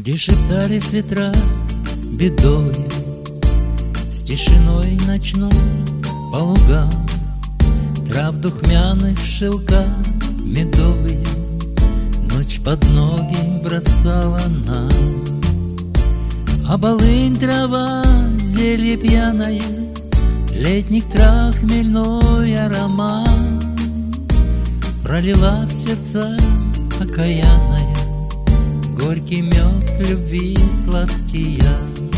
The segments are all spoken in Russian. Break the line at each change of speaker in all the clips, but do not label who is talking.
Где шептались ветра бедою, с тишиной ночной по лугам, трав духмяных шелка медовые ночь под ноги бросала нам. А полынь трава, зелье пьяное, летних трав хмельной аромат пролила в сердца окаянная горький мед любви сладкий яд.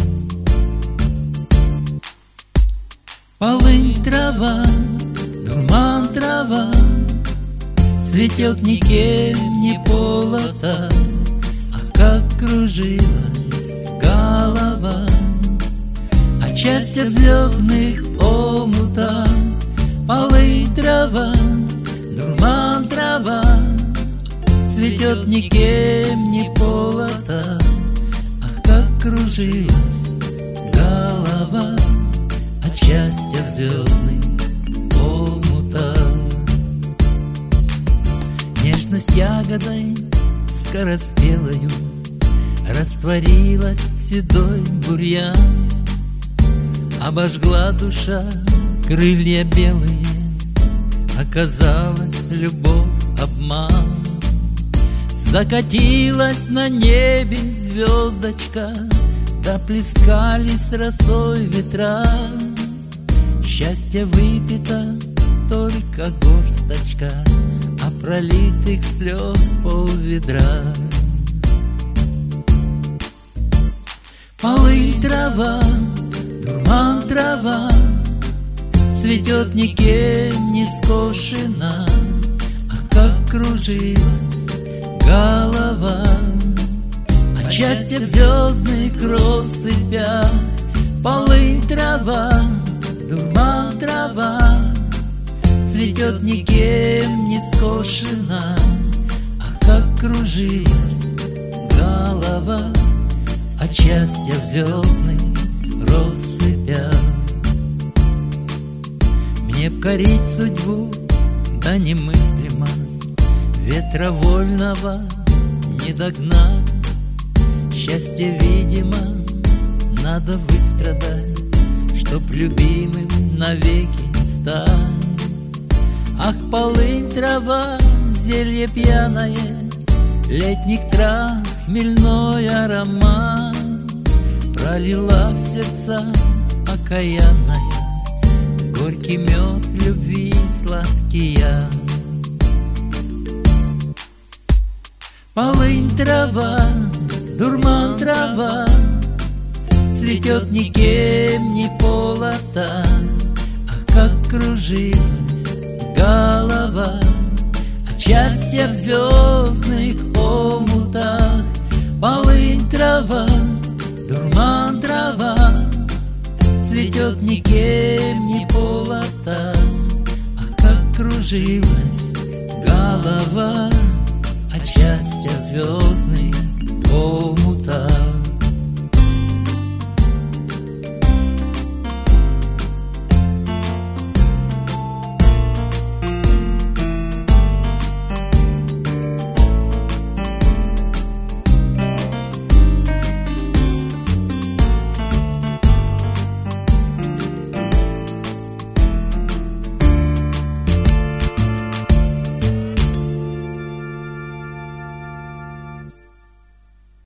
Полынь трава, дурман трава, цветет никем не полота, а как кружилась голова от счастья в звездных омутах. Полынь трава, дурман трава, цветет никем не полота, ах, как кружилась голова от счастья в звездных омутах. Нежность ягодой скороспелою растворилась в седой бурьян, обожгла душа крылья белые, оказалась любовь обман. Закатилась на небе звездочка, да плескались росой ветра. Счастье выпито только горсточка, а пролитых слез полведра. Полынь трава, дурман трава, цветет никем не скошена, а как кружилась голова от счастья в звездных россыпях. Полынь трава, дурман трава, цветет никем не скошена, ах, как кружилась голова от счастья в звездных россыпях. Мне б корить судьбу, да немыслимо, ветра вольного не догнать. Счастье, видимо, надо выстрадать, чтоб любимым навеки стать. Ах, полынь трава, зелье пьяное, летних трав хмельной аромат пролила в сердца окаянная горький мед любви сладкий яд. Полынь трава, дурман трава, цветет никем не полота, ах, как кружилась голова от счастья в звездных омутах. Полынь трава, дурман трава, цветет никем не полота, ах, как кружилась